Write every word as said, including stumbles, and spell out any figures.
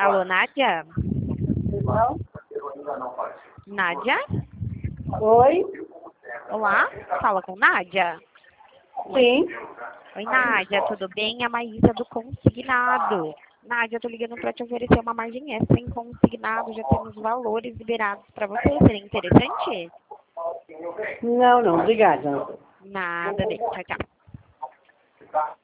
Alô, Nádia? Nádia? Oi? Olá? Fala com Nádia? Sim. Oi, Nádia, tudo bem? É a Maísa do Consignado. Nádia, eu tô ligando para te oferecer uma margem extra em consignado. Já temos valores liberados para você. Seria interessante? Não, não, obrigada. Nada, bem. Tchau, tchau.